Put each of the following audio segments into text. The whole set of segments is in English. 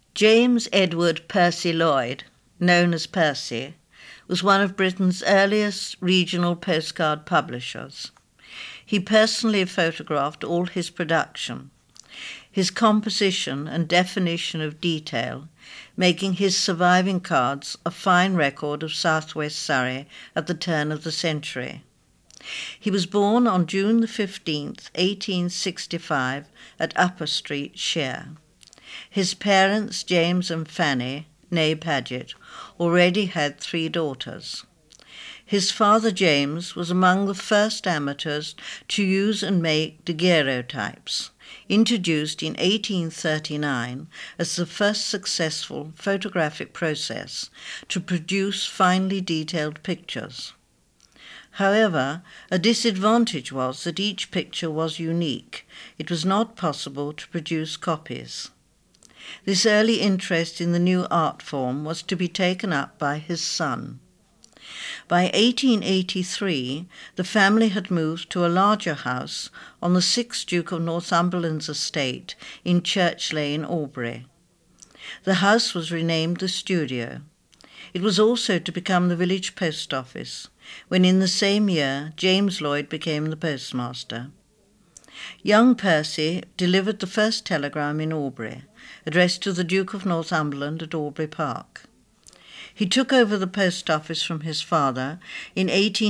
James Edward Percy Lloyd, known as Percy, was one of Britain's earliest regional postcard publishers. He personally photographed all his production, his composition and definition of detail, making his surviving cards a fine record of southwest Surrey at the turn of the century. He was born on June 15th, 1865, at Upper Street, Shire. His parents, James and Fanny, née Paget, already had 3 daughters. His father, James, was among the first amateurs to use and make daguerreotypes, introduced in 1839 as the first successful photographic process to produce finely detailed pictures. However, a disadvantage was that each picture was unique. It was not possible to produce copies. This early interest in the new art form was to be taken up by his son. By 1883, the family had moved to a larger house on the 6th Duke of Northumberland's estate in Church Lane, Albury. The house was renamed the Studio. It was also to become the village post office, when in the same year James Lloyd became the postmaster. Young Percy delivered the first telegram in Albury, addressed to the Duke of Northumberland at Albury Park. He took over the post office from his father in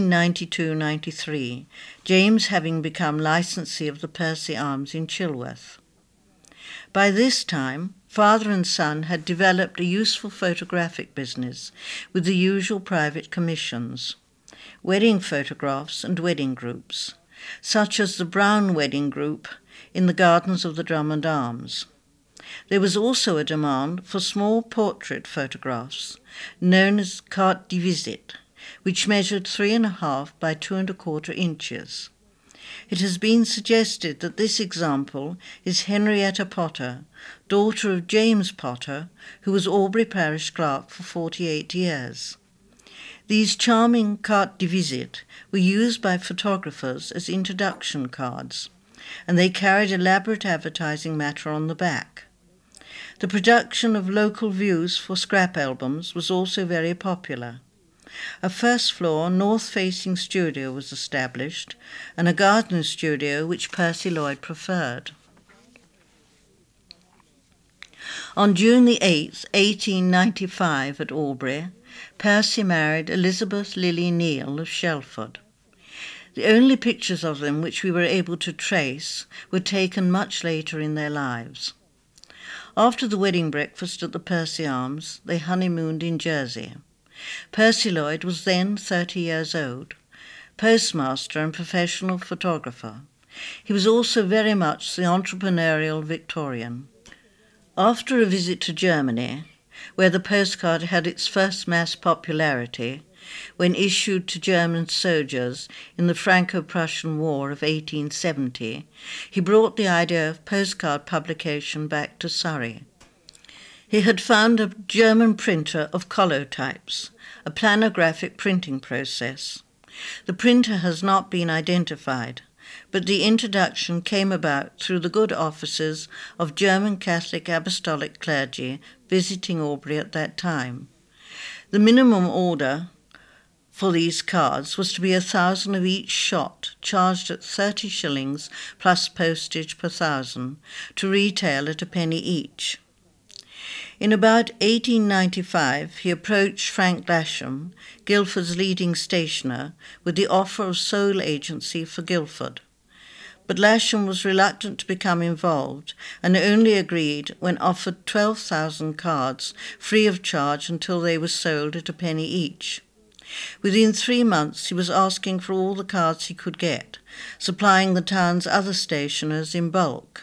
1892-93, James having become licensee of the Percy Arms in Chilworth. By this time, father and son had developed a useful photographic business with the usual private commissions, wedding photographs and wedding groups, such as the Brown Wedding Group in the gardens of the Drummond Arms. There was also a demand for small portrait photographs, known as carte de visite, which measured 3.5 by 2.25 inches. It has been suggested that this example is Henrietta Potter, daughter of James Potter, who was Albury parish clerk for 48 years. These charming carte de visite were used by photographers as introduction cards, and they carried elaborate advertising matter on the back. The production of local views for scrap albums was also very popular. A first-floor, north-facing studio was established, and a garden studio which Percy Lloyd preferred. On June 8, 1895, at Albury, Percy married Elizabeth Lily Neal of Shelford. The only pictures of them which we were able to trace were taken much later in their lives. After the wedding breakfast at the Percy Arms, they honeymooned in Jersey. Percy Lloyd was then 30 years old, postmaster and professional photographer. He was also very much the entrepreneurial Victorian. After a visit to Germany, where the postcard had its first mass popularity, when issued to German soldiers in the Franco-Prussian War of 1870, he brought the idea of postcard publication back to Surrey. He had found a German printer of colotypes, a planographic printing process. The printer has not been identified, but the introduction came about through the good offices of German Catholic apostolic clergy visiting Albury at that time. The minimum order for these cards was to be 1,000 of each shot, charged at 30 shillings plus postage per 1,000, to retail at a penny each. In about 1895, he approached Frank Lasham, Guildford's leading stationer, with the offer of sole agency for Guildford. But Lasham was reluctant to become involved and only agreed when offered 12,000 cards free of charge until they were sold at a penny each. Within 3 months he was asking for all the cards he could get, supplying the town's other stationers in bulk.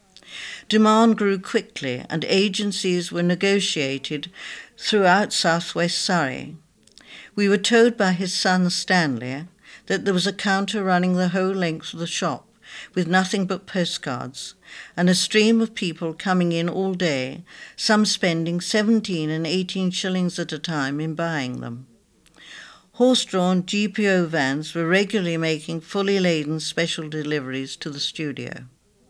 Demand grew quickly and agencies were negotiated throughout southwest Surrey. We were told by his son Stanley that there was a counter running the whole length of the shop with nothing but postcards, and a stream of people coming in all day, some spending 17 and 18 shillings at a time in buying them. Horse-drawn GPO vans were regularly making fully laden special deliveries to the studio.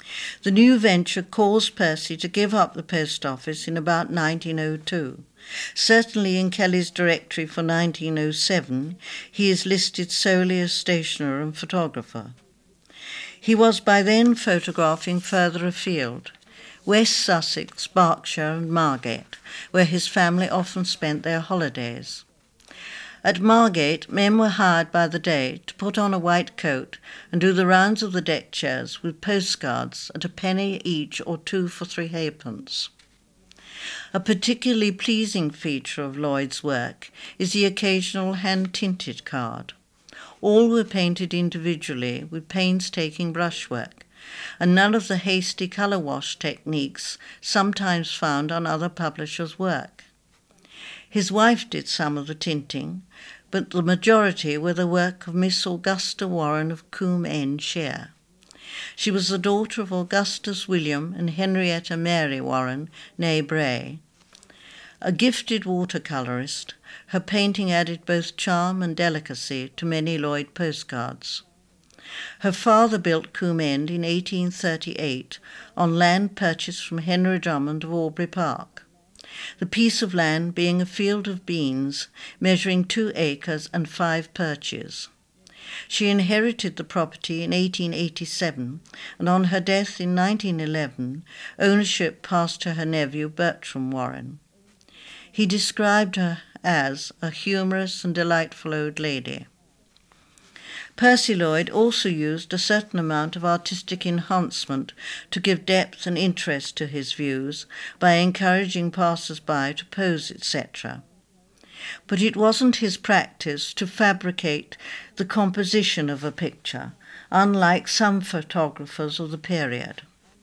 The new venture caused Percy to give up the post office in about 1902. Certainly in Kelly's directory for 1907, he is listed solely as stationer and photographer. He was by then photographing further afield, West Sussex, Berkshire and Margate, where his family often spent their holidays. At Margate, men were hired by the day to put on a white coat and do the rounds of the deck chairs with postcards at a penny each or 2 for 3 halfpence. A particularly pleasing feature of Lloyd's work is the occasional hand-tinted card. All were painted individually with painstaking brushwork, and none of the hasty colour wash techniques sometimes found on other publishers' work. His wife did some of the tinting, but the majority were the work of Miss Augusta Warren of Combe End, Shire. She was the daughter of Augustus William and Henrietta Mary Warren, née Bray. A gifted watercolourist, her painting added both charm and delicacy to many Lloyd postcards. Her father built Combe End in 1838 on land purchased from Henry Drummond of Aubrey Park, the piece of land being a field of beans measuring 2 acres and 5 perches. She inherited the property in 1887, and on her death in 1911, ownership passed to her nephew Bertram Warren. He described her as a humorous and delightful old lady. Percy Lloyd also used a certain amount of artistic enhancement to give depth and interest to his views by encouraging passers-by to pose, etc. But it wasn't his practice to fabricate the composition of a picture, unlike some photographers of the period.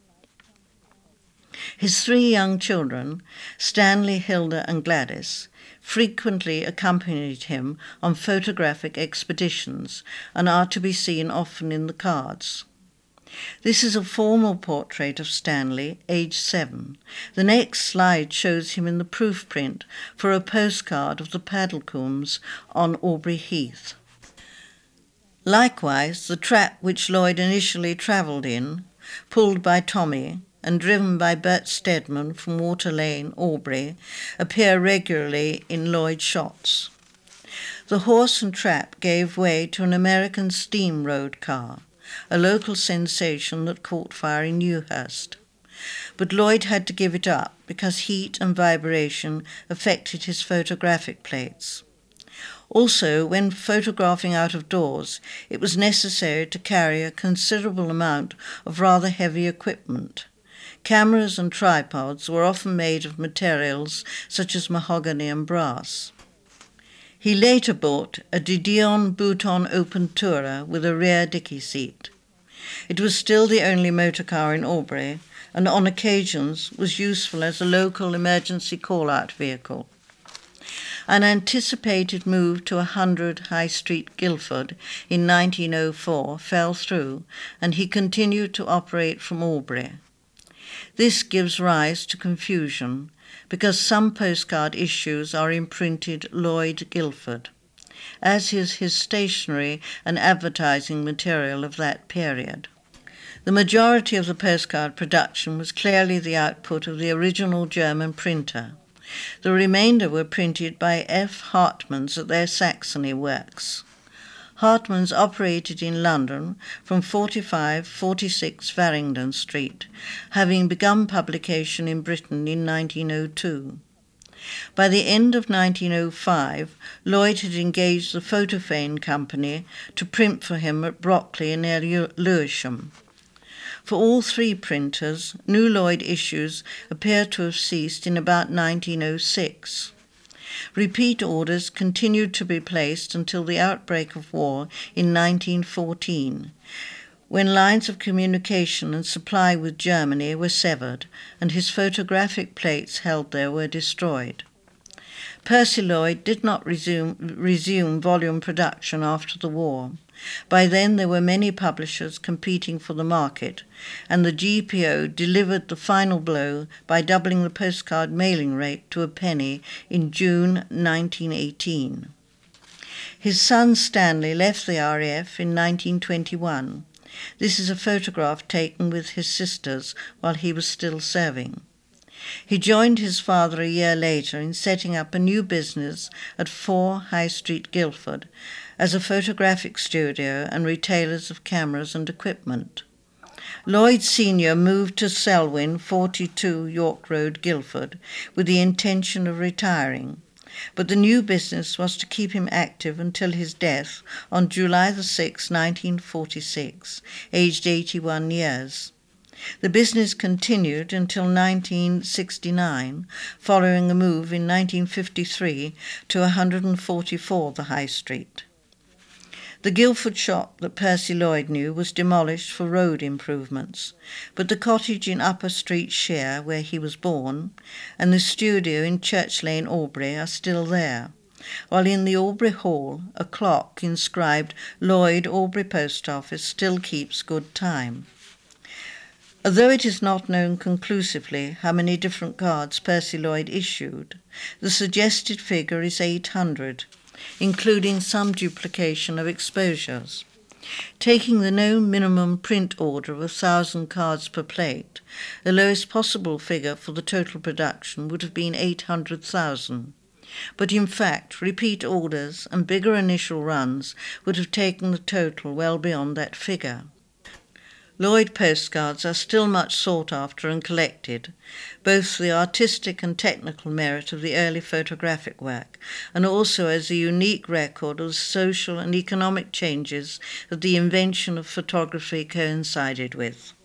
His 3 young children, Stanley, Hilda and Gladys, frequently accompanied him on photographic expeditions and are to be seen often in the cards. This is a formal portrait of Stanley, aged 7. The next slide shows him in the proof print for a postcard of the Paddlecombes on Aubrey Heath. Likewise, the trap which Lloyd initially travelled in, pulled by Tommy, and driven by Bert Stedman from Water Lane, Aubrey, appear regularly in Lloyd shots. The horse and trap gave way to an American steam road car, a local sensation that caught fire in Newhurst. But Lloyd had to give it up because heat and vibration affected his photographic plates. Also, when photographing out of doors, it was necessary to carry a considerable amount of rather heavy equipment. Cameras and tripods were often made of materials such as mahogany and brass. He later bought a De Dion Bouton open tourer with a rear dicky seat. It was still the only motor car in Aubrey, and on occasions was useful as a local emergency call-out vehicle. An anticipated move to 100 High Street, Guildford, in 1904 fell through, and he continued to operate from Aubrey. This gives rise to confusion, because some postcard issues are imprinted Lloyd Guildford, as is his stationery and advertising material of that period. The majority of the postcard production was clearly the output of the original German printer. The remainder were printed by F. Hartmanns at their Saxony works. Hartmanns operated in London from 45-46 Farringdon Street, having begun publication in Britain in 1902. By the end of 1905, Lloyd had engaged the Photophane Company to print for him at Brockley near Lewisham. For all 3 printers, new Lloyd issues appear to have ceased in about 1906. Repeat orders continued to be placed until the outbreak of war in 1914, when lines of communication and supply with Germany were severed and his photographic plates held there were destroyed. Percy Lloyd did not resume volume production after the war. By then there were many publishers competing for the market, and the GPO delivered the final blow by doubling the postcard mailing rate to a penny in June 1918. His son Stanley left the RAF in 1921. This is a photograph taken with his sisters while he was still serving. He joined his father a year later in setting up a new business at 4 High Street, Guildford, as a photographic studio and retailers of cameras and equipment. Lloyd Sr. moved to Selwyn, 42 York Road, Guildford, with the intention of retiring, but the new business was to keep him active until his death on July 6, 1946, aged 81 years. The business continued until 1969, following a move in 1953 to 144 the High Street. The Guildford shop that Percy Lloyd knew was demolished for road improvements, but the cottage in Upper Street, Shere, where he was born, and the studio in Church Lane, Aubrey, are still there, while in the Aubrey Hall a clock inscribed Lloyd Aubrey Post Office still keeps good time. Although it is not known conclusively how many different cards Percy Lloyd issued, the suggested figure is 800, including some duplication of exposures. Taking the known minimum print order of 1,000 cards per plate, the lowest possible figure for the total production would have been 800,000. But in fact, repeat orders and bigger initial runs would have taken the total well beyond that figure. Lloyd postcards are still much sought after and collected, both for the artistic and technical merit of the early photographic work, and also as a unique record of the social and economic changes that the invention of photography coincided with.